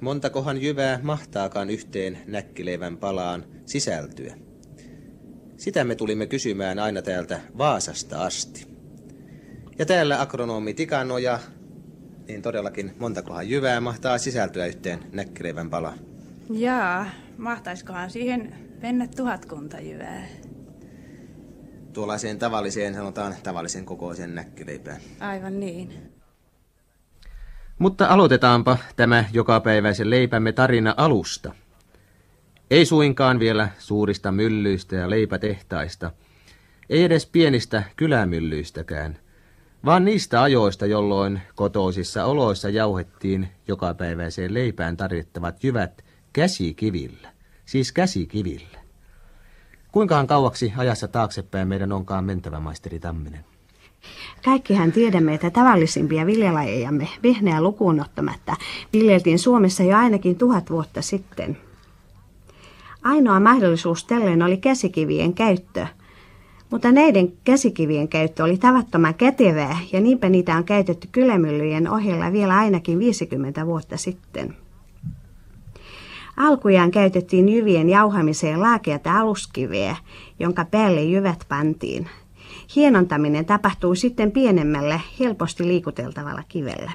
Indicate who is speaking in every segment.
Speaker 1: montakohan jyvää mahtaakaan yhteen näkkileivän palaan sisältyä? Sitä me tulimme kysymään aina täältä Vaasasta asti. Ja täällä agronomi Tikanoja, niin todellakin montakohan jyvää mahtaa sisältyä yhteen näkkileivän palaan?
Speaker 2: Jaa, mahtaiskohan siihen mennä 1000 jyvää?
Speaker 1: Tuollaiseen tavalliseen, sanotaan tavallisen kokoisen näkkileipään.
Speaker 2: Aivan niin.
Speaker 1: Mutta aloitetaanpa tämä jokapäiväisen leipämme tarina alusta. Ei suinkaan vielä suurista myllyistä ja leipätehtaista, ei edes pienistä kylämyllyistäkään, vaan niistä ajoista, jolloin kotoisissa oloissa jauhettiin jokapäiväiseen leipään tarvittavat jyvät käsikivillä, siis käsikivillä. Kuinkahan kauaksi ajassa taaksepäin meidän onkaan mentävä, maisteri Tamminen?
Speaker 3: Kaikkihan tiedämme, että tavallisimpia viljalajejamme, vehnää lukuun ottamatta, viljeltiin Suomessa jo ainakin 1000 vuotta sitten. Ainoa mahdollisuus tällöin oli käsikivien käyttö, mutta näiden käsikivien käyttö oli tavattoman kätevää ja niinpä niitä on käytetty kylämyllyjen ohella vielä ainakin 50 vuotta sitten. Alkujaan käytettiin jyvien jauhamiseen laakeata aluskiveä, jonka päälle jyvät pantiin. Hienontaminen tapahtui sitten pienemmällä, helposti liikuteltavalla kivellä.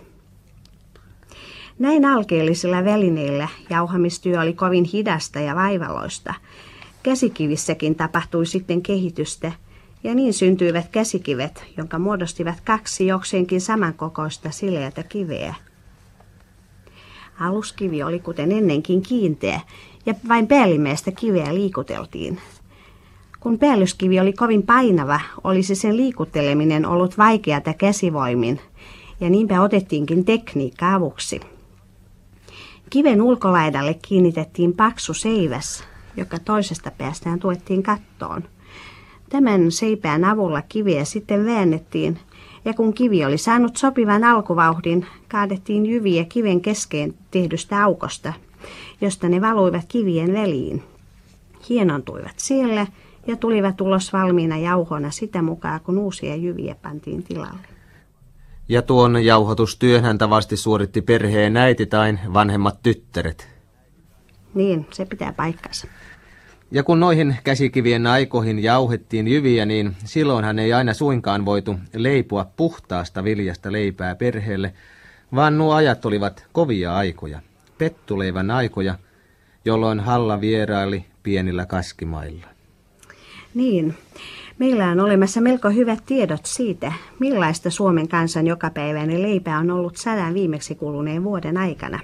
Speaker 3: Näin alkeellisilla välineillä jauhamistyö oli kovin hidasta ja vaivaloista. Käsikivissäkin tapahtui sitten kehitystä, ja niin syntyivät käsikivet, jonka muodostivat 2 jokseenkin samankokoista sileätä kiveä. Aluskivi oli kuten ennenkin kiinteä, ja vain päällimmäistä kiveä liikuteltiin. Kun päällyskivi oli kovin painava, olisi sen liikutteleminen ollut vaikeata käsivoimin, ja niinpä otettiinkin tekniikka avuksi. Kiven ulkolaidalle kiinnitettiin paksu seiväs, joka toisesta päästään tuettiin kattoon. Tämän seipään avulla kiveä sitten väännettiin, ja kun kivi oli saanut sopivan alkuvauhdin, kaadettiin jyviä kiven keskeen tehdystä aukosta, josta ne valuivat kivien väliin. Hienontuivat siellä ja tulivat ulos valmiina jauhona sitä mukaan, kun uusia jyviä pantiin tilalle.
Speaker 1: Ja tuon jauhotustyön tavallisesti suoritti perheen äiti tai vanhemmat tyttäret.
Speaker 3: Niin, se pitää paikkansa.
Speaker 1: Ja kun noihin käsikivien aikoihin jauhettiin jyviä, niin silloinhan ei aina suinkaan voitu leipua puhtaasta viljasta leipää perheelle, vaan nuo ajat olivat kovia aikoja, pettuleivän aikoja, jolloin Halla vieraili pienillä kaskimailla.
Speaker 3: Niin, meillä on olemassa melko hyvät tiedot siitä, millaista Suomen kansan jokapäiväinen leipä on ollut 100 viimeksi kuluneen vuoden aikana.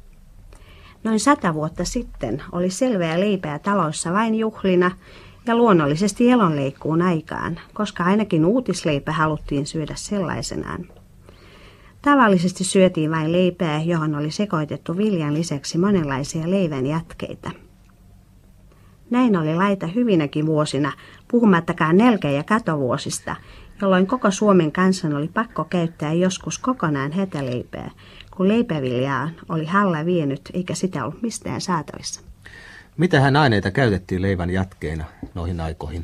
Speaker 3: Noin 100 vuotta sitten oli selvää leipää taloissa vain juhlina ja luonnollisesti elonleikkuun aikaan, koska ainakin uutisleipä haluttiin syödä sellaisenaan. Tavallisesti syötiin vain leipää, johon oli sekoitettu viljan lisäksi monenlaisia leivän jatkeita. Näin oli laita hyvinäkin vuosina, puhumattakaan nälkä- ja katovuosista, jolloin koko Suomen kansan oli pakko käyttää joskus kokonaan hätäleipää, kun leipäviljaa oli Halla vienyt eikä sitä ollut mistään saatavissa.
Speaker 1: Mitähän aineita käytettiin leivän jatkeena noihin aikoihin?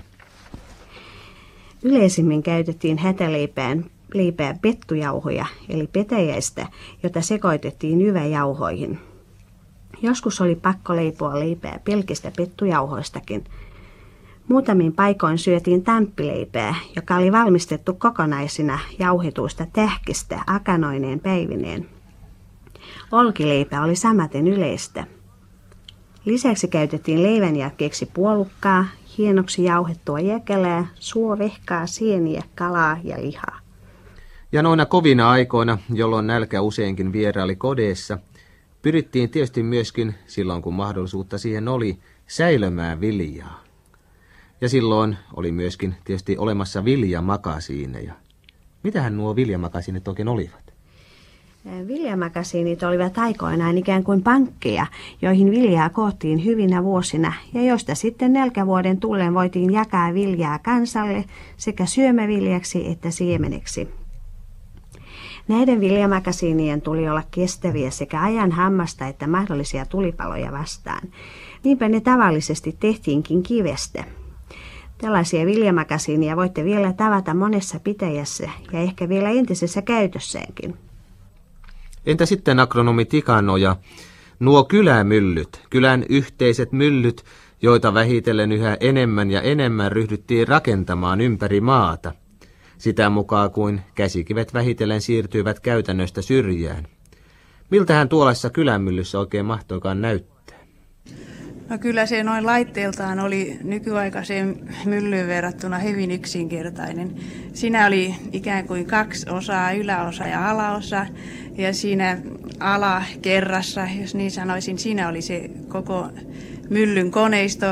Speaker 3: Yleisimmin käytettiin hätäleipää pettujauhoja, eli petäjäistä, jota sekoitettiin jyväjauhoihin. Joskus oli pakko leipoa leipää pelkistä pettujauhoistakin. Muutamin paikoin syötiin tamppileipää, joka oli valmistettu kokonaisina jauhetuista tähkistä akanoineen päivineen. Olkileipä oli samaten yleistä. Lisäksi käytettiin leivän jatkeeksi puolukkaa, hienoksi jauhettua jäkälää, suovehkaa, sieniä, kalaa ja lihaa.
Speaker 1: Ja noina kovina aikoina, jolloin nälkä useinkin vieraili kodeissa, pyrittiin tietysti myöskin, silloin kun mahdollisuutta siihen oli, säilömään viljaa. Ja silloin oli myöskin tietysti olemassa viljamakasiineja. Mitähän nuo viljamakasiinit oikein olivat?
Speaker 3: Viljamakasiinit olivat aikoinaan ikään kuin pankkeja, joihin viljaa koottiin hyvinä vuosina ja joista sitten nälkävuoden tullen voitiin jakaa viljaa kansalle sekä syömäviljaksi että siemeneksi. Näiden viljamakasiinien tuli olla kestäviä sekä ajan hammasta että mahdollisia tulipaloja vastaan. Niinpä ne tavallisesti tehtiinkin kivestä. Tällaisia viljamakasiinia voitte vielä tavata monessa pitäjässä ja ehkä vielä entisessä käytössäänkin.
Speaker 1: Entä sitten agronomi Tikanoja? Nuo kylämyllyt, kylän yhteiset myllyt, joita vähitellen yhä enemmän ja enemmän ryhdyttiin rakentamaan ympäri maata, sitä mukaan kuin käsikivet vähitellen siirtyivät käytännöstä syrjään. Miltähän tuollaisessa kylämyllyssä oikein mahtoikaan näyttää?
Speaker 2: No kyllä se noin laitteeltaan oli nykyaikaiseen myllyyn verrattuna hyvin yksinkertainen. Siinä oli ikään kuin 2 osaa, yläosa ja alaosa. Ja siinä alakerrassa, jos niin sanoisin, siinä oli se koko myllyn koneisto,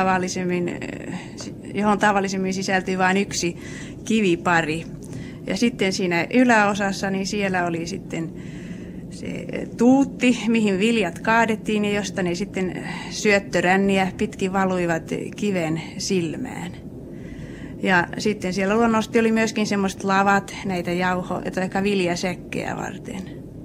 Speaker 2: johon tavallisemmin sisältyy vain yksi kivipari. Ja sitten siinä yläosassa, niin siellä oli sitten se tuutti, mihin viljat kaadettiin ja josta ne sitten syöttöränniä pitkin valuivat kiven silmään. Ja sitten siellä luonnollisesti oli myöskin semmoiset lavat näitä tai viljasäkkejä varten.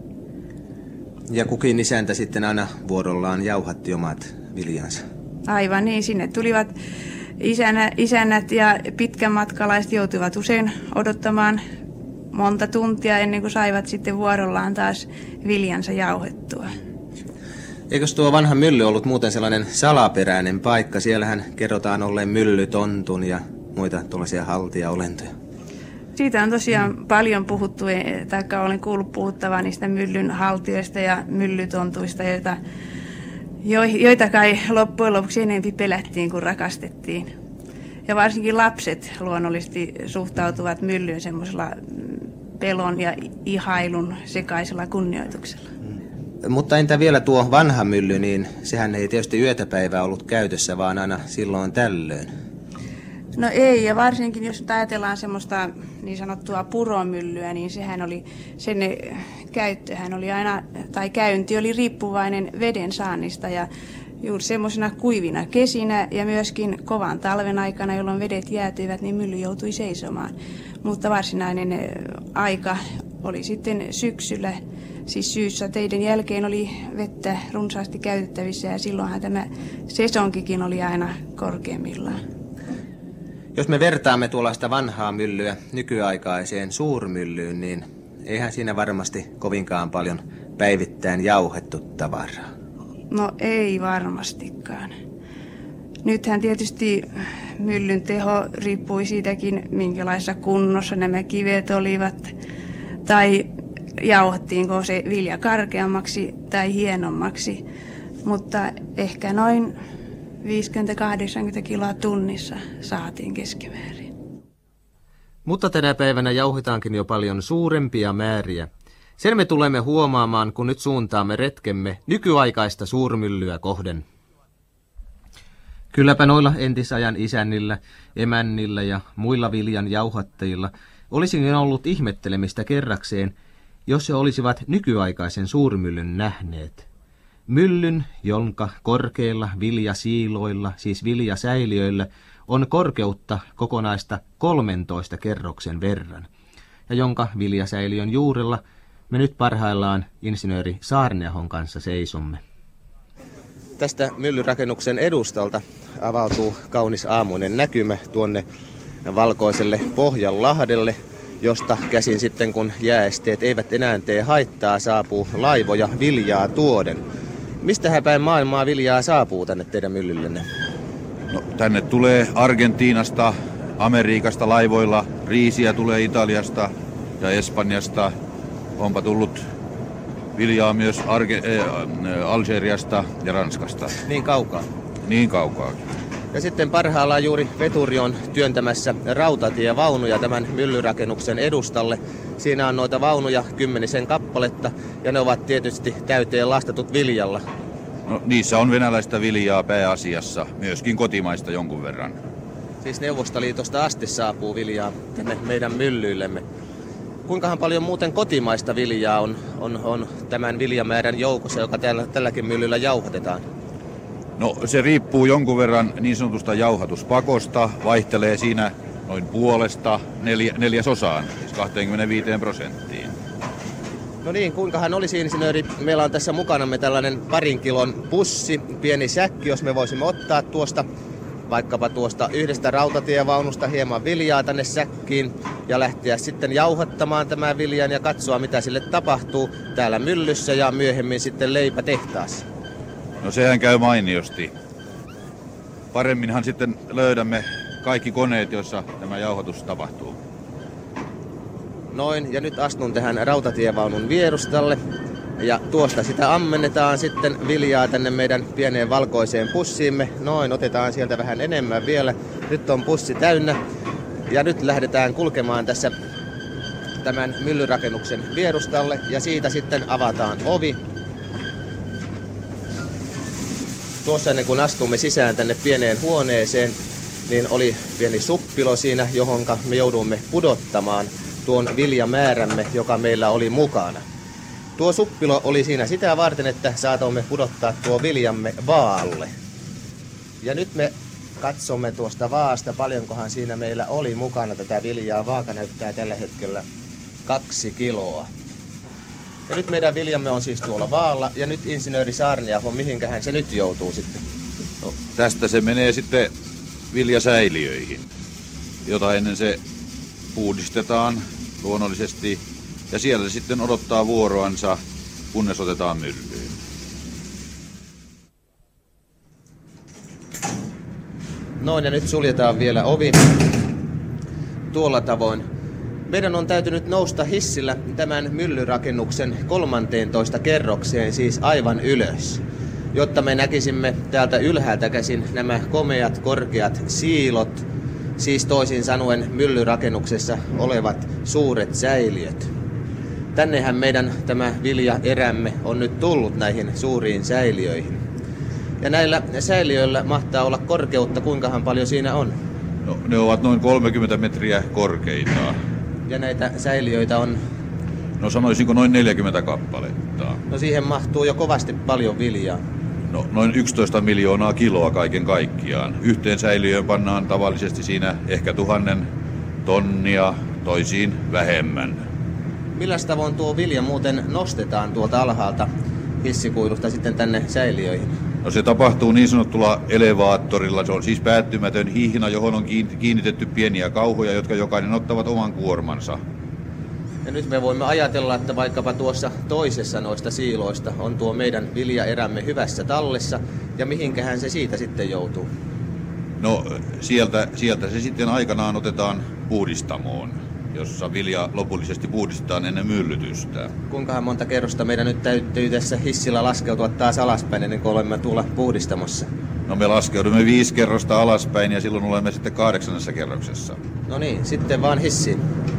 Speaker 1: Ja kukin isäntä sitten aina vuorollaan jauhatti omat viljansa?
Speaker 2: Aivan niin, sinne tulivat isännät ja pitkänmatkalaiset joutuivat usein odottamaan monta tuntia ennen kuin saivat sitten vuorollaan taas viljansa jauhettua.
Speaker 1: Eikös tuo vanha mylly ollut muuten sellainen salaperäinen paikka? Siellähän kerrotaan olleen myllytontun ja muita tuollaisia haltijaolentoja.
Speaker 2: Siitä on tosiaan paljon puhuttu, tai olen kuullut puhuttavan niistä myllyn haltijoista ja myllytontuista, joita kai loppujen lopuksi enemmän pelättiin kuin rakastettiin. Ja varsinkin lapset luonnollisesti suhtautuvat myllyyn semmoisella pelon ja ihailun sekaisella kunnioituksella.
Speaker 1: Mutta entä vielä tuo vanha mylly, niin sehän ei tietysti yötäpäivää ollut käytössä, vaan aina silloin tällöin.
Speaker 2: No ei, ja varsinkin jos ajatellaan semmoista niin sanottua puromyllyä, niin sen käyttöhän oli aina, tai käynti oli riippuvainen veden saannista ja juuri semmoisena kuivina kesinä ja myöskin kovan talven aikana, jolloin vedet jäätyivät, niin mylly joutui seisomaan. Mutta varsinainen aika oli sitten syksyllä, siis syyssateiden jälkeen oli vettä runsaasti käytettävissä ja silloinhan tämä sesonkikin oli aina korkeimmillaan.
Speaker 1: Jos me vertaamme tuollaista vanhaa myllyä nykyaikaiseen suurmyllyyn, niin eihän siinä varmasti kovinkaan paljon päivittäin jauhettu tavaraa.
Speaker 2: No ei varmastikaan. Nythän tietysti myllyn teho riippui siitäkin, minkälaisessa kunnossa nämä kivet olivat, tai jauhattiinko se vilja karkeammaksi tai hienommaksi, mutta ehkä noin 50-80 kiloa tunnissa saatiin keskimäärin.
Speaker 1: Mutta tänä päivänä jauhitaankin jo paljon suurempia määriä. Sen me tulemme huomaamaan, kun nyt suuntaamme retkemme nykyaikaista suurmyllyä kohden. Kylläpä noilla entisajan isännillä, emännillä ja muilla viljan jauhattajilla olisikin ollut ihmettelemistä kerrakseen, jos he olisivat nykyaikaisen suurmyllyn nähneet. Myllyn, jonka korkeilla viljasiiloilla, siis viljasäiliöillä, on korkeutta kokonaista 13 kerroksen verran, ja jonka viljasäiliön juurella me nyt parhaillaan insinööri Saarniahon kanssa seisomme. Tästä myllyrakennuksen edustalta avautuu kaunis aamuinen näkymä tuonne valkoiselle Pohjanlahdelle, josta käsin sitten, kun jääesteet eivät enää tee haittaa, saapuu laivoja viljaa tuoden. Mistähän päin maailmaa viljaa saapuu tänne teidän myllyllenne?
Speaker 4: No, tänne tulee Argentiinasta, Amerikasta laivoilla, riisiä tulee Italiasta ja Espanjasta. Onpa tullut viljaa myös Algeriasta ja Ranskasta.
Speaker 1: Niin kaukaa?
Speaker 4: Niin kaukaa.
Speaker 1: Ja sitten parhaillaan juuri veturi on työntämässä rautatievaunuja tämän myllyrakennuksen edustalle. Siinä on noita vaunuja 10 kappaletta ja ne ovat tietysti täyteen lastatut viljalla.
Speaker 4: No, niissä on venäläistä viljaa pääasiassa, myöskin kotimaista jonkun verran.
Speaker 1: Siis Neuvostoliitosta asti saapuu viljaa tänne meidän myllyillemme. Kuinkahan paljon muuten kotimaista viljaa on tämän viljamäärän joukossa, joka tälläkin myllyllä jauhatetaan?
Speaker 4: No, se riippuu jonkun verran niin sanotusta jauhatuspakosta, vaihtelee siinä noin puolesta neljäsosaan, siis 25%.
Speaker 1: No niin, kuinkahan olisi insinööri? Meillä on tässä mukanamme tällainen 2 kilon pussi, pieni säkki, jos me voisimme ottaa vaikkapa tuosta yhdestä rautatievaunusta hieman viljaa tänne säkkiin ja lähteä sitten jauhattamaan tämän viljan ja katsoa, mitä sille tapahtuu täällä myllyssä ja myöhemmin sitten leipätehtaassa.
Speaker 4: No sehän käy mainiosti. Paremminhan sitten löydämme kaikki koneet, joissa tämä jauhatus tapahtuu.
Speaker 1: Noin, ja nyt astun tähän rautatievaunun vierustalle. Ja tuosta sitä ammennetaan sitten viljaa tänne meidän pieneen valkoiseen pussiimme. Noin, otetaan sieltä vähän enemmän vielä. Nyt on pussi täynnä. Ja nyt lähdetään kulkemaan tässä tämän myllyrakennuksen vierustalle. Ja siitä sitten avataan ovi. Tuossa ennen kuin astumme sisään tänne pieneen huoneeseen, niin oli pieni suppilo siinä, johonka me joudumme pudottamaan tuon viljamäärämme, joka meillä oli mukana. Tuo suppilo oli siinä sitä varten, että saatoimme pudottaa tuo viljamme vaalle. Ja nyt me katsomme tuosta vaasta, paljonkohan siinä meillä oli mukana tätä viljaa. Vaaka näyttää tällä hetkellä 2 kiloa. Ja nyt meidän viljamme on siis tuolla vaalla, ja nyt insinööri Saarniaho, mihinkähän se nyt joutuu sitten?
Speaker 4: No, tästä se menee sitten viljasäiliöihin, jota ennen se puhdistetaan luonnollisesti, ja siellä se sitten odottaa vuoroansa, kunnes otetaan myllyyn.
Speaker 1: Noin, ja nyt suljetaan vielä ovi tuolla tavoin. Meidän on täytynyt nousta hissillä tämän myllyrakennuksen 13 kerrokseen, siis aivan ylös, jotta me näkisimme täältä ylhäältä käsin nämä komeat, korkeat siilot, siis toisin sanoen myllyrakennuksessa olevat suuret säiliöt. Tännehän meidän tämä viljaerämme on nyt tullut näihin suuriin säiliöihin. Ja näillä säiliöillä mahtaa olla korkeutta, kuinkahan paljon siinä on?
Speaker 4: No, ne ovat noin 30 metriä korkeita.
Speaker 1: Ja näitä säiliöitä on?
Speaker 4: No sanoisinko noin 40 kappaletta.
Speaker 1: No siihen mahtuu jo kovasti paljon viljaa.
Speaker 4: No noin 11 miljoonaa kiloa kaiken kaikkiaan. Yhteen säiliöön pannaan tavallisesti siinä ehkä 1000 tonnia, toisiin vähemmän.
Speaker 1: Millä tavoin tuo vilja muuten nostetaan tuolta alhaalta hissikuilusta sitten tänne säiliöihin?
Speaker 4: No se tapahtuu niin sanottulla elevaattorilla. Se on siis päättymätön hihna, johon on kiinnitetty pieniä kauhoja, jotka jokainen ottavat oman kuormansa.
Speaker 1: Ja nyt me voimme ajatella, että vaikkapa tuossa toisessa noista siiloista on tuo meidän viljaerämme hyvässä tallessa, ja mihinkähän se siitä sitten joutuu?
Speaker 4: No sieltä se sitten aikanaan otetaan puhdistamoon, jossa vilja lopullisesti puhdistetaan ennen myllytystä.
Speaker 1: Kuinkahan monta kerrosta meidän nyt täytyy tässä hissillä laskeutua taas alaspäin ennen kuin olemme tuolla puhdistamossa?
Speaker 4: No me laskeudumme 5 kerrosta alaspäin ja silloin olemme sitten 8. kerroksessa.
Speaker 1: No niin, sitten vaan hissiin.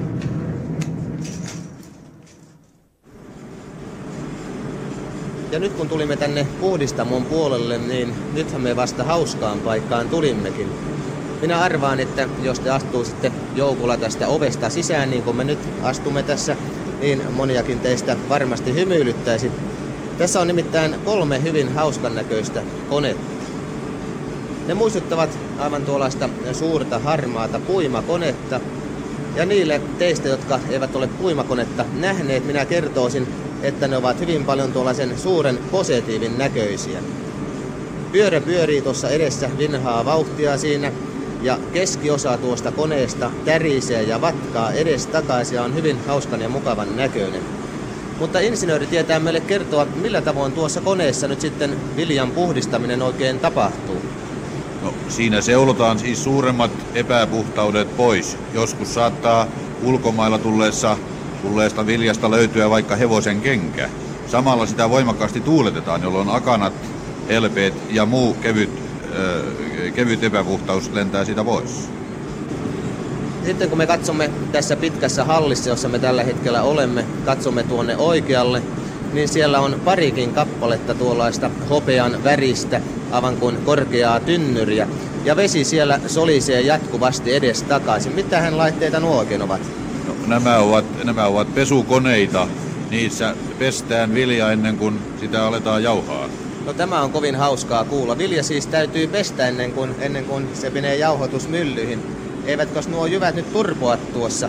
Speaker 1: Ja nyt kun tulimme tänne puhdistamon puolelle, niin nythän me vasta hauskaan paikkaan tulimmekin. Minä arvaan, että jos te astuisitte joukolla tästä ovesta sisään, niin kuin me nyt astumme tässä, niin moniakin teistä varmasti hymyilyttäisi. Tässä on nimittäin 3 hyvin hauskan näköistä konetta. Ne muistuttavat aivan tuollaista suurta harmaata puimakonetta. Ja niille teistä, jotka eivät ole puimakonetta nähneet, minä kertoisin, että ne ovat hyvin paljon tuollaisen suuren posetiivin näköisiä. Pyörä pyörii tuossa edessä vinhaa vauhtia siinä, ja keskiosa tuosta koneesta tärisee ja vatkaa edestakaisin ja on hyvin hauskan ja mukavan näköinen. Mutta insinööri tietää meille kertoa, millä tavoin tuossa koneessa nyt sitten viljan puhdistaminen oikein tapahtuu.
Speaker 4: No, siinä seulotaan siis suuremmat epäpuhtaudet pois. Joskus saattaa ulkomailla tulleesta viljasta löytyä vaikka hevosen kenkä. Samalla sitä voimakkaasti tuuletetaan, jolloin akanat, helpeet ja muu kevyt epäpuhtaus lentää siitä pois.
Speaker 1: Sitten kun me katsomme tässä pitkässä hallissa, jossa me tällä hetkellä olemme, katsomme tuonne oikealle, niin siellä on parikin kappaletta tuollaista hopean väristä, aivan kuin korkeaa tynnyriä. Ja vesi siellä solisee jatkuvasti edestakaisin. Mitähän laitteita nuo oikein ovat?
Speaker 4: No, nämä ovat pesukoneita. Niissä pestään vilja ennen kuin sitä aletaan jauhaa.
Speaker 1: No tämä on kovin hauskaa kuulla. Vilja siis täytyy pestä ennen kuin se menee jauhotusmyllyihin. Eivätkö nuo jyvät nyt turpoa tuossa?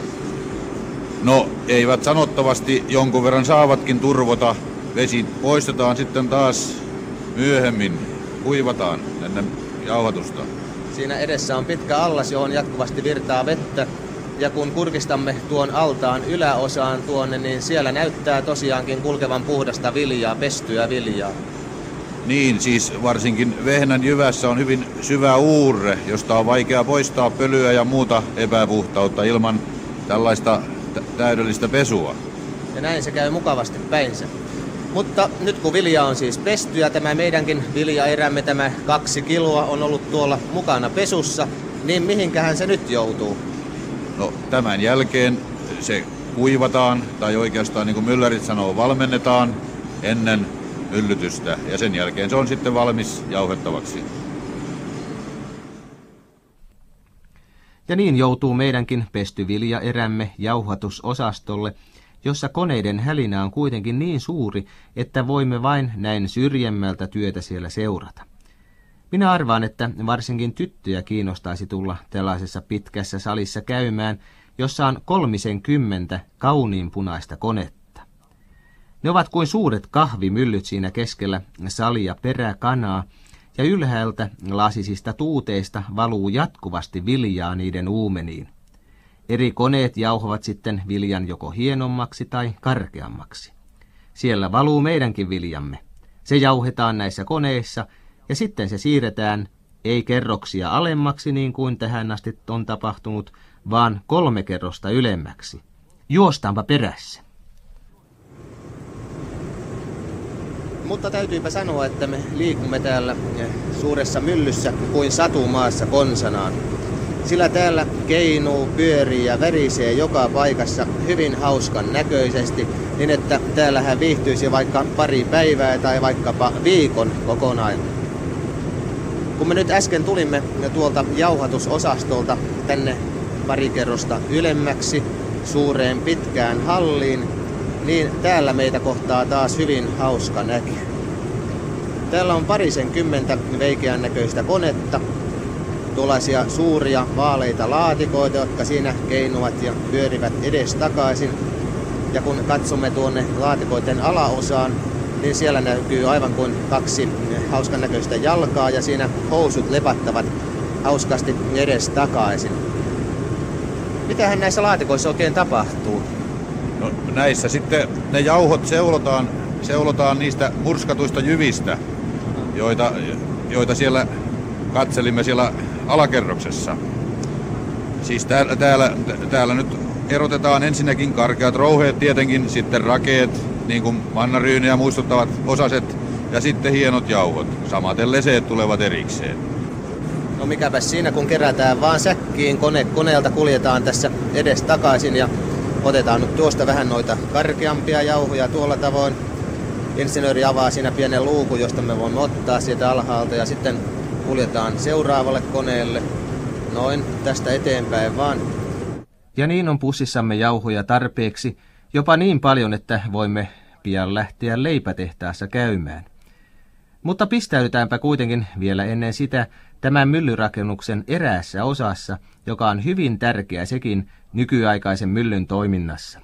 Speaker 4: No eivät sanottavasti, jonkun verran saavatkin turvota. Vesi poistetaan sitten taas myöhemmin. Kuivataan ennen jauhatusta.
Speaker 1: Siinä edessä on pitkä allas, johon jatkuvasti virtaa vettä. Ja kun kurkistamme tuon altaan yläosaan tuonne, niin siellä näyttää tosiaankin kulkevan puhdasta viljaa, pestyä viljaa.
Speaker 4: Niin, siis varsinkin vehnän jyvässä on hyvin syvä uurre, josta on vaikea poistaa pölyä ja muuta epäpuhtautta ilman tällaista täydellistä pesua.
Speaker 1: Ja näin se käy mukavasti päinsä. Mutta nyt kun vilja on siis pesty ja tämä meidänkin viljaerämme, tämä 2 kiloa on ollut tuolla mukana pesussa, niin mihinkähän se nyt joutuu?
Speaker 4: No tämän jälkeen se kuivataan, tai oikeastaan niin kuin myllärit sanoo, valmennetaan ennen myllytystä, ja sen jälkeen se on sitten valmis jauhettavaksi.
Speaker 1: Ja niin joutuu meidänkin pesty viljaerämme jauhatusosastolle, jossa koneiden hälinä on kuitenkin niin suuri, että voimme vain näin syrjemmältä työtä siellä seurata. Minä arvaan, että varsinkin tyttöjä kiinnostaisi tulla tällaisessa pitkässä salissa käymään, jossa on 30 kauniinpunaista konetta. Ne ovat kuin suuret kahvimyllyt siinä keskellä salia peräkanaa, ja ylhäältä lasisista tuuteista valuu jatkuvasti viljaa niiden uumeniin. Eri koneet jauhovat sitten viljan joko hienommaksi tai karkeammaksi. Siellä valuu meidänkin viljamme. Se jauhetaan näissä koneissa ja sitten se siirretään ei kerroksia alemmaksi niin kuin tähän asti on tapahtunut, vaan 3 kerrosta ylemmäksi. Juostaanpa perässä. Mutta täytyypä sanoa, että me liikumme täällä suuressa myllyssä kuin satumaassa konsanaan. Sillä täällä keinuu, pyörii ja värisee joka paikassa hyvin hauskan näköisesti, niin että täällähän viihtyisi vaikka pari päivää tai vaikkapa viikon kokonaan. Kun me nyt äsken tulimme tuolta jauhatusosastolta tänne pari kerrosta ylemmäksi suureen pitkään halliin, niin täällä meitä kohtaa taas hyvin hauska näky. Täällä on 20 veikeän näköistä konetta, tuollaisia suuria vaaleita laatikoita, jotka siinä keinuvat ja pyörivät edestakaisin. Ja kun katsomme tuonne laatikoiden alaosaan, niin siellä näkyy aivan kuin 2 hauskan näköistä jalkaa ja siinä housut lepattavat hauskasti edestakaisin. Mitähän näissä laatikoissa oikein tapahtuu?
Speaker 4: No, näissä sitten ne jauhot seulotaan niistä murskatuista jyvistä, joita siellä katselimme siellä alakerroksessa. Siis täällä nyt erotetaan ensinnäkin karkeat rouheet tietenkin, sitten rakeet, niin kuin mannaryynejä muistuttavat osaset, ja sitten hienot jauhot. Samaten leseet tulevat erikseen.
Speaker 1: No mikäpäs siinä, kun kerätään vaan säkkiin, koneelta kuljetaan tässä edes takaisin ja otetaan nyt tuosta vähän noita karkeampia jauhoja tuolla tavoin. Insinööri avaa siinä pienen luukun, josta me voimme ottaa sieltä alhaalta ja sitten kuljetaan seuraavalle koneelle. Noin, tästä eteenpäin vaan. Ja niin on pussissamme jauhoja tarpeeksi, jopa niin paljon, että voimme pian lähteä leipätehtaassa käymään. Mutta pistäydytäänpä kuitenkin vielä ennen sitä tämän myllyrakennuksen eräässä osassa, joka on hyvin tärkeä sekin nykyaikaisen myllyn toiminnassa.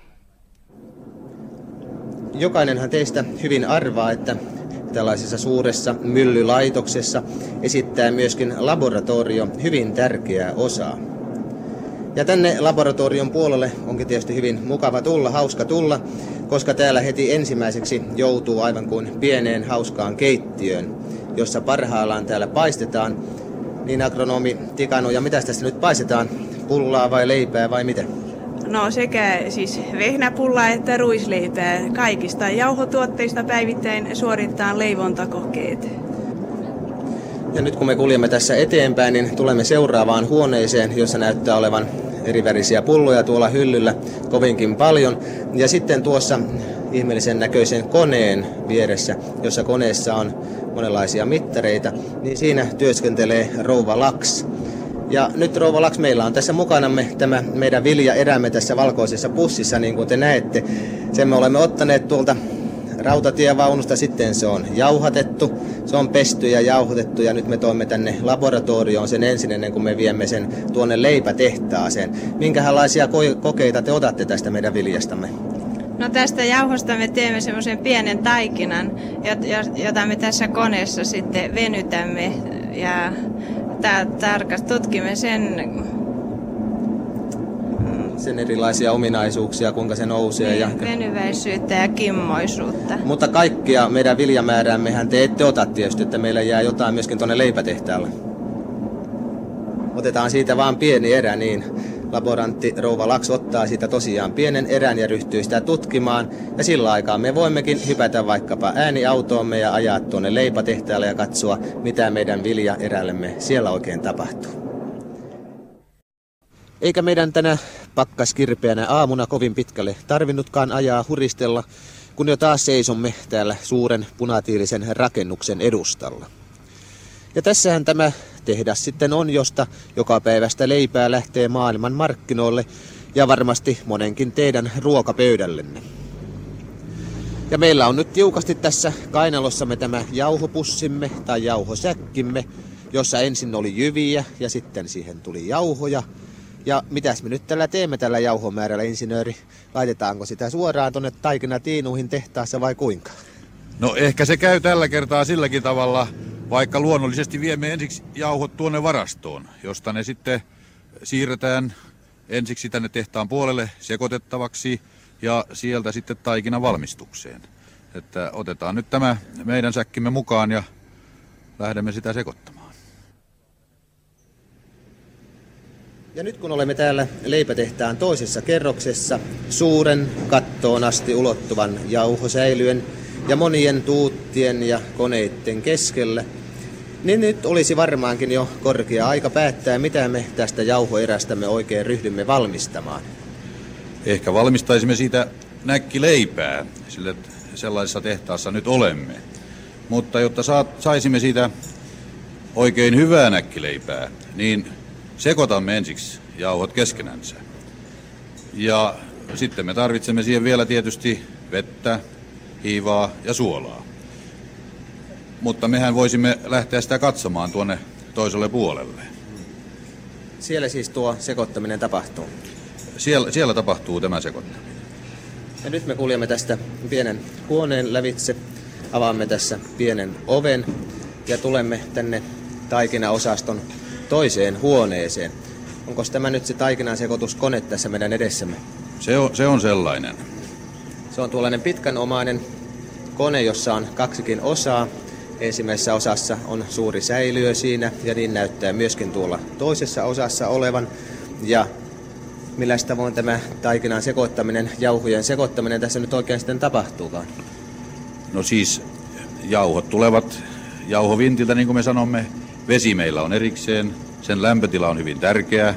Speaker 1: Jokainenhan teistä hyvin arvaa, että tällaisessa suuressa myllylaitoksessa esittää myöskin laboratorio hyvin tärkeää osaa. Ja tänne laboratorion puolelle onkin tietysti hyvin mukava tulla, hauska tulla, koska täällä heti ensimmäiseksi joutuu aivan kuin pieneen hauskaan keittiöön, jossa parhaillaan täällä paistetaan. Niin agronomi Tikano, ja mitä tässä nyt paistetaan? Pullaa vai leipää vai mitä?
Speaker 2: No sekä siis vehnäpullaa että ruisleipää. Kaikista jauhotuotteista päivittäin suoritetaan leivontakokeet.
Speaker 1: Ja nyt kun me kuljemme tässä eteenpäin, niin tulemme seuraavaan huoneeseen, jossa näyttää olevan erivärisiä pulloja tuolla hyllyllä kovinkin paljon. Ja sitten tuossa ihmeellisen näköisen koneen vieressä, jossa koneessa on monenlaisia mittareita, niin siinä työskentelee rouva Laks. Ja nyt rouva Laks, meillä on tässä mukanamme tämä meidän viljaerämme tässä valkoisessa pussissa, niin kuin te näette. Sen me olemme ottaneet tuolta rautatievaunusta, sitten se on jauhatettu, se on pesty ja jauhatettu ja nyt me toimme tänne laboratorioon sen ensin ennen kuin me viemme sen tuonne leipätehtaaseen. Minkälaisia kokeita te otatte tästä meidän viljastamme?
Speaker 5: No tästä jauhosta me teemme semmoisen pienen taikinan, jota me tässä koneessa sitten venytämme ja tarkasti tutkimme sen
Speaker 1: sen erilaisia ominaisuuksia, kuinka se nousee.
Speaker 5: Niin, venyväisyyttä ja kimmoisuutta.
Speaker 1: Mutta kaikkia meidän viljamääräämmehän te ette ota tietysti, että meillä jää jotain myöskin tuonne leipätehtaalle. Otetaan siitä vaan pieni erä, niin laborantti rouva Laks ottaa siitä tosiaan pienen erän ja ryhtyy sitä tutkimaan. Ja sillä aikaa me voimmekin hypätä vaikkapa ääniautoomme ja ajaa tuonne leipätehtaalle ja katsoa, mitä meidän viljaerällemme siellä oikein tapahtuu. Eikä meidän tänä pakkaskirpeänä aamuna kovin pitkälle tarvinnutkaan ajaa huristella, kun jo taas seisomme täällä suuren punatiilisen rakennuksen edustalla. Ja tässähän tämä tehdas sitten on, josta joka päivästä leipää lähtee maailman markkinoille ja varmasti monenkin teidän ruokapöydällenne. Ja meillä on nyt tiukasti tässä kainalossamme tämä jauhopussimme tai jauhosäkkimme, jossa ensin oli jyviä ja sitten siihen tuli jauhoja. Ja mitäs me nyt tällä teemme tällä jauhomäärällä, insinööri? Laitetaanko sitä suoraan tuonne taikinatiinuihin tehtaassa vai kuinka?
Speaker 4: No ehkä se käy tällä kertaa silläkin tavalla, vaikka luonnollisesti viemme ensiksi jauhot tuonne varastoon, josta ne sitten siirretään ensiksi tänne tehtaan puolelle sekoitettavaksi ja sieltä sitten taikinan valmistukseen. Että otetaan nyt tämä meidän säkkimme mukaan ja lähdemme sitä sekoittamaan.
Speaker 1: Ja nyt kun olemme täällä leipätehtaan toisessa kerroksessa, suuren kattoon asti ulottuvan jauhosäilyen ja monien tuuttien ja koneiden keskellä, niin nyt olisi varmaankin jo korkea aika päättää, mitä me tästä jauhoerästämme oikein ryhdymme valmistamaan.
Speaker 4: Ehkä valmistaisimme siitä näkkileipää, sillä sellaisessa tehtaassa nyt olemme. Mutta jotta saisimme siitä oikein hyvää näkkileipää, niin sekoitamme ensiksi jauhot keskenänsä. Ja sitten me tarvitsemme siihen vielä tietysti vettä, hiivaa ja suolaa. Mutta mehän voisimme lähteä sitä katsomaan tuonne toiselle puolelle.
Speaker 1: Siellä siis tuo sekoittaminen tapahtuu?
Speaker 4: Siellä tapahtuu tämä sekoittaminen.
Speaker 1: Ja nyt me kuljemme tästä pienen huoneen lävitse, avaamme tässä pienen oven ja tulemme tänne taikinaosaston toiseen huoneeseen. Onko tämä nyt se taikinan sekoituskone tässä meidän edessämme?
Speaker 4: Se on sellainen.
Speaker 1: Se on tuollainen pitkänomainen kone, jossa on kaksikin osaa. Ensimmäisessä osassa on suuri säiliö siinä ja niin näyttää myöskin tuolla toisessa osassa olevan. Ja millä tavoin tämä taikinan sekoittaminen, jauhojen sekoittaminen tässä nyt oikein sitten tapahtuukaan?
Speaker 4: No siis jauhot tulevat jauhovintiltä, niin kuin me sanomme. Vesi meillä on erikseen, sen lämpötila on hyvin tärkeä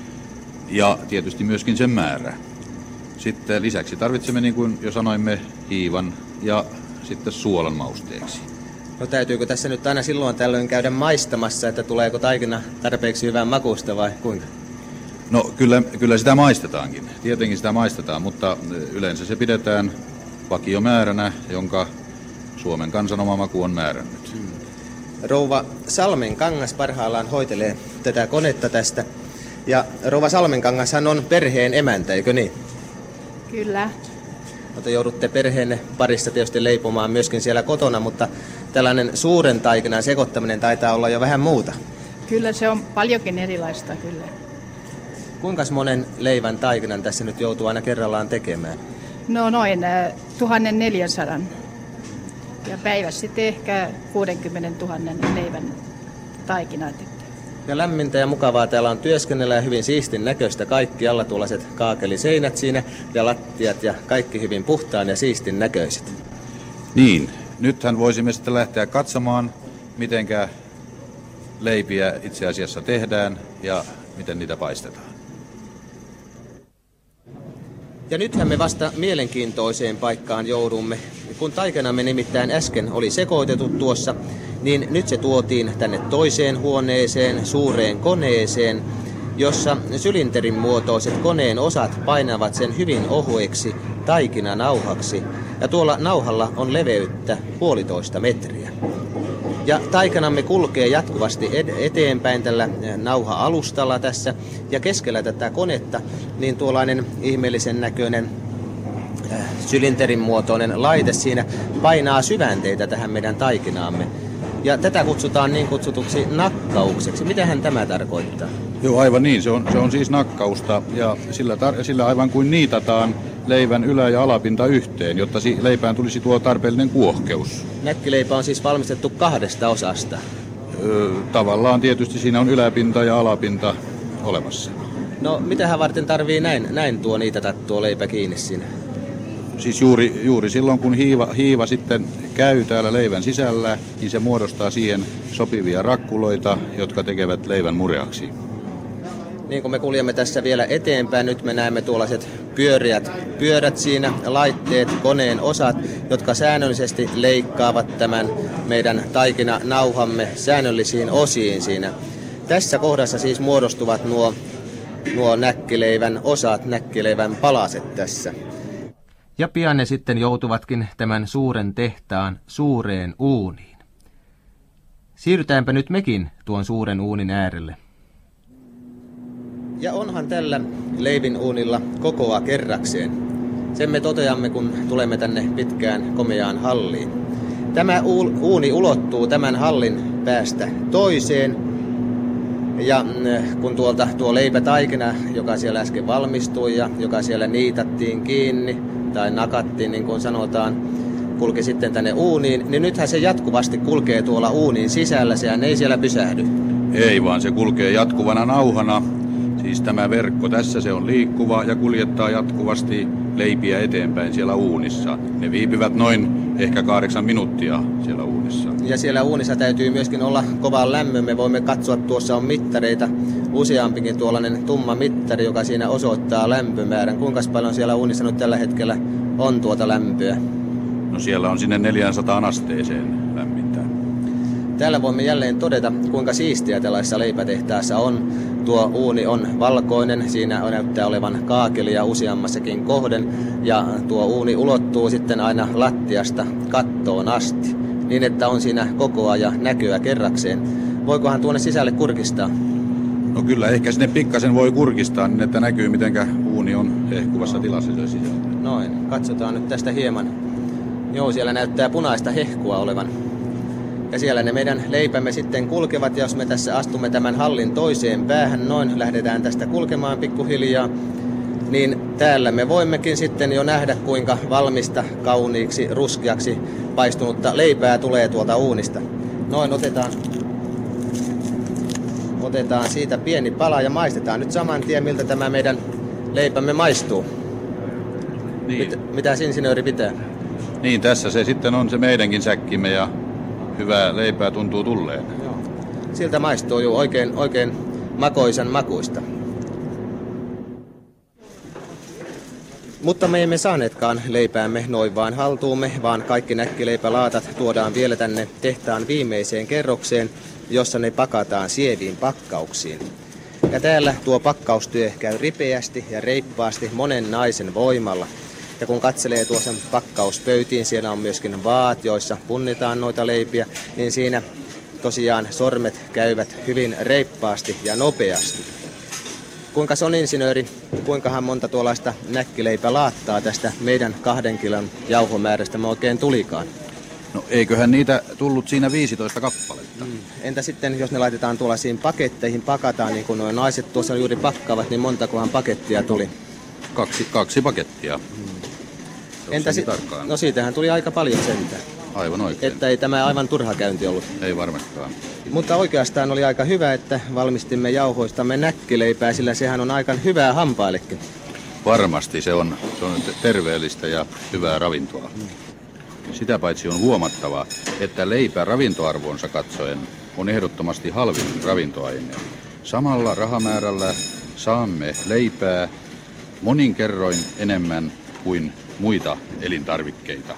Speaker 4: ja tietysti myöskin sen määrä. Sitten lisäksi tarvitsemme, niin kuin jo sanoimme, hiivan ja sitten suolan mausteeksi.
Speaker 1: No täytyykö tässä nyt aina silloin tällöin käydä maistamassa, että tuleeko taikina tarpeeksi hyvän makusta vai kuinka?
Speaker 4: No kyllä sitä maistetaankin. Tietenkin sitä maistetaan, mutta yleensä se pidetään vakiomääränä, jonka Suomen kansan oma maku on määrännyt.
Speaker 1: Rouva Salmenkangas parhaillaan hoitelee tätä konetta tästä. Ja rouva Salmenkangashan on perheen emäntä, eikö niin?
Speaker 2: Kyllä.
Speaker 1: No te joudutte perheenne parissa tietysti leipomaan myöskin siellä kotona, mutta tällainen suuren taikinan sekoittaminen taitaa olla jo vähän muuta.
Speaker 6: Kyllä se on paljonkin erilaista kyllä.
Speaker 1: Kuinka monen leivän taikinan tässä nyt joutuu aina kerrallaan tekemään?
Speaker 6: No noin 1400. Ja päivässä sitten ehkä 60 000 leivän taikinat.
Speaker 1: Ja lämmintä ja mukavaa täällä on työskennellä ja hyvin siistin näköistä kaikki. Alla tuollaiset kaakeliseinät siinä ja lattiat ja kaikki hyvin puhtaan ja siistin näköiset.
Speaker 4: Niin, nythän voisimme sitten lähteä katsomaan, mitenkä leipiä itse asiassa tehdään ja miten niitä paistetaan.
Speaker 1: Ja nythän me vasta mielenkiintoiseen paikkaan joudumme. Kun taikanamme nimittäin äsken oli sekoitettu tuossa, niin nyt se tuotiin tänne toiseen huoneeseen, suureen koneeseen, jossa sylinterin muotoiset koneen osat painavat sen hyvin ohueksi taikinanauhaksi. Ja tuolla nauhalla on leveyttä 1,5 metriä. Ja taikanamme kulkee jatkuvasti eteenpäin tällä nauha-alustalla tässä. Ja keskellä tätä konetta niin tuollainen ihmeellisen näköinen sylinterin muotoinen laite siinä painaa syvänteitä tähän meidän taikinaamme. Ja tätä kutsutaan niin kutsutuksi nakkaukseksi. Mitähän tämä tarkoittaa?
Speaker 4: Joo, aivan niin. Se on siis nakkausta ja sillä aivan kuin niitataan leivän ylä- ja alapinta yhteen, jotta leipään tulisi tuo tarpeellinen kuohkeus.
Speaker 1: Näkkileipä on siis valmistettu 2 osasta.
Speaker 4: Tavallaan tietysti siinä on yläpinta ja alapinta olemassa.
Speaker 1: No, mitähän varten tarvii näin niitata tuo leipä kiinni siinä?
Speaker 4: Siis juuri silloin, kun hiiva sitten käy täällä leivän sisällä, niin se muodostaa siihen sopivia rakkuloita, jotka tekevät leivän mureaksi.
Speaker 1: Niin kuin me kuljemme tässä vielä eteenpäin, nyt me näemme tuollaiset pyörät siinä, laitteet, koneen osat, jotka säännöllisesti leikkaavat tämän meidän taikinanauhamme säännöllisiin osiin siinä. Tässä kohdassa siis muodostuvat nuo näkkileivän osat, näkkileivän palaset tässä. Ja pian ne sitten joutuvatkin tämän suuren tehtaan suureen uuniin. Siirrytäänpä nyt mekin tuon suuren uunin äärelle. Ja onhan tällä leivin uunilla kokoa kerrakseen. Sen me toteamme, kun tulemme tänne pitkään komeaan halliin. Tämä uuni ulottuu tämän hallin päästä toiseen. Ja kun tuo leipätaikina, joka siellä äsken valmistui ja joka siellä niitattiin kiinni tai nakattiin, niin kuin sanotaan, kulki sitten tänne uuniin, niin nythän se jatkuvasti kulkee tuolla uunin sisällä, sehän ei siellä pysähdy.
Speaker 4: Ei, vaan se kulkee jatkuvana nauhana. Siis tämä verkko tässä se on liikkuva ja kuljettaa jatkuvasti leipiä eteenpäin siellä uunissa. Ne viipyvät noin ehkä 8 minuuttia siellä uunissa.
Speaker 1: Ja siellä uunissa täytyy myöskin olla kova lämmö. Me voimme katsoa, tuossa on mittareita, useampikin tuollainen tumma mittari, joka siinä osoittaa lämpömäärän. Kuinka paljon siellä uunissa nyt tällä hetkellä on tuota lämpöä?
Speaker 4: No siellä on sinne 400 asteeseen lämmintää.
Speaker 1: Täällä voimme jälleen todeta, kuinka siistiä tällaisessa leipätehtaassa on. Tuo uuni on valkoinen, siinä näyttää olevan kaakelia useammassakin kohden, ja tuo uuni ulottuu sitten aina lattiasta kattoon asti, niin että on siinä kokoa ja näköä kerrakseen. Voikohan tuonne sisälle kurkistaa?
Speaker 4: No kyllä, ehkä sinne pikkasen voi kurkistaa, niin että näkyy mitenkä uuni on hehkuvassa tilassa siellä sisällä.
Speaker 1: Noin, katsotaan nyt tästä hieman. Joo, siellä näyttää punaista hehkua olevan. Ja siellä ne meidän leipämme sitten kulkevat, ja jos me tässä astumme tämän hallin toiseen päähän, noin lähdetään tästä kulkemaan pikkuhiljaa, niin täällä me voimmekin sitten jo nähdä, kuinka valmista, kauniiksi, ruskeaksi paistunutta leipää tulee tuolta uunista. Noin otetaan siitä pieni pala ja maistetaan nyt saman tien, miltä tämä meidän leipämme maistuu.
Speaker 4: Niin.
Speaker 1: Mitä insinööri pitää?
Speaker 4: Niin, tässä se sitten on se meidänkin säkkimme ja hyvää leipää tuntuu tulleen.
Speaker 1: Joo. Siltä maistuu jo oikein makoisan makuista. Mutta me emme saaneetkaan leipäämme noin vaan haltuumme, vaan kaikki näkkileipälaatat tuodaan vielä tänne tehtaan viimeiseen kerrokseen, jossa ne pakataan sieviin pakkauksiin. Ja täällä tuo pakkaustyö käy ripeästi ja reippaasti monen naisen voimalla. Ja kun katselee tuossa pakkauspöytiin, siellä on myöskin vaat, joissa punnitaan noita leipiä, niin siinä tosiaan sormet käyvät hyvin reippaasti ja nopeasti. Kuinka on insinööri, kuinkahan monta tuollaista näkkileipälaattaa tästä meidän 2 kilon jauhomäärästä me oikein tulikaan?
Speaker 4: No eiköhän niitä tullut siinä 15 kappaletta.
Speaker 1: Entä sitten, jos ne laitetaan tuollaisiin paketteihin, pakataan niin kuin nuo naiset tuossa juuri pakkaavat, niin montakohan pakettia tuli?
Speaker 4: 2 pakettia.
Speaker 1: Entä no siitähän tuli aika paljon sentään.
Speaker 4: Aivan oikein.
Speaker 1: Että ei tämä aivan turha käynti ollut.
Speaker 4: Ei varmastikaan.
Speaker 1: Mutta oikeastaan oli aika hyvä, että valmistimme jauhoistamme näkkileipää, sillä sehän on aika hyvää hampaillekin.
Speaker 4: Varmasti se on terveellistä ja hyvää ravintoa. Sitä paitsi on huomattava, että leipä ravintoarvoonsa katsoen on ehdottomasti halvin ravintoaine. Samalla rahamäärällä saamme leipää monin kerroin enemmän kuin muita elintarvikkeita.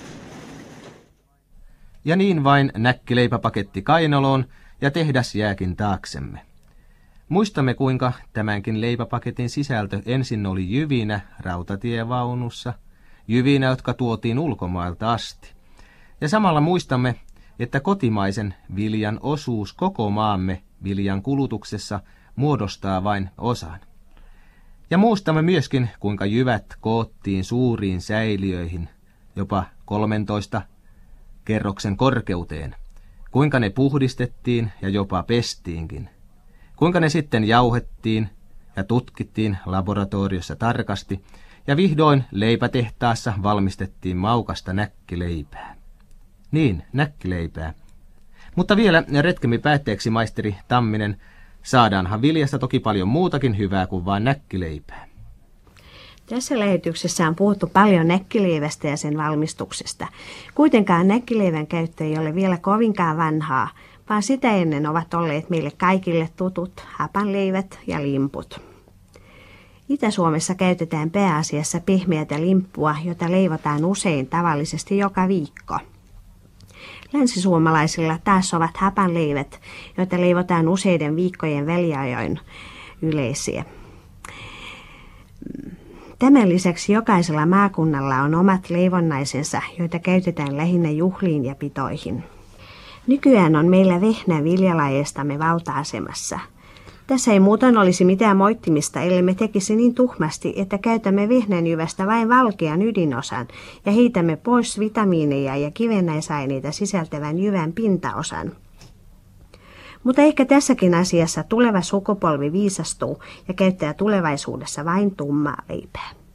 Speaker 1: Ja niin vain näkkileipäpaketti kainaloon ja tehdas jääkin taaksemme. Muistamme, kuinka tämänkin leipäpaketin sisältö ensin oli jyvinä rautatievaunussa, jyvinä, jotka tuotiin ulkomailta asti. Ja samalla muistamme, että kotimaisen viljan osuus koko maamme viljan kulutuksessa muodostaa vain osan. Ja muistamme myöskin, kuinka jyvät koottiin suuriin säiliöihin, jopa 13 kerroksen korkeuteen, kuinka ne puhdistettiin ja jopa pestiinkin, kuinka ne sitten jauhettiin ja tutkittiin laboratoriossa tarkasti, ja vihdoin leipätehtaassa valmistettiin maukasta näkkileipää. Niin, näkkileipää. Mutta vielä retkemme päätteeksi, maisteri Tamminen, saadaanhan viljasta toki paljon muutakin hyvää kuin vain näkkileipää.
Speaker 3: Tässä lähetyksessä on puhuttu paljon näkkileivästä ja sen valmistuksesta. Kuitenkaan näkkileivän käyttö ei ole vielä kovinkaan vanhaa, vaan sitä ennen ovat olleet meille kaikille tutut hapanleivät ja limput. Itä-Suomessa käytetään pääasiassa pehmeätä limppua, jota leivotaan usein tavallisesti joka viikko. Länsisuomalaisilla taas ovat hapanleivät, joita leivotaan useiden viikkojen väliajoin yleisiä. Tämän lisäksi jokaisella maakunnalla on omat leivonnaisensa, joita käytetään lähinnä juhliin ja pitoihin. Nykyään on meillä vehnä viljalajeistamme valta-asemassa. Tässä ei muuten olisi mitään moittimista, ellei me tekisi niin tuhmasti, että käytämme vehnänjyvästä vain valkean ydinosan ja heitämme pois vitamiineja ja kivennäisaineita sisältävän jyvän pintaosan. Mutta ehkä tässäkin asiassa tuleva sukupolvi viisastuu ja käyttää tulevaisuudessa vain tummaa leipää.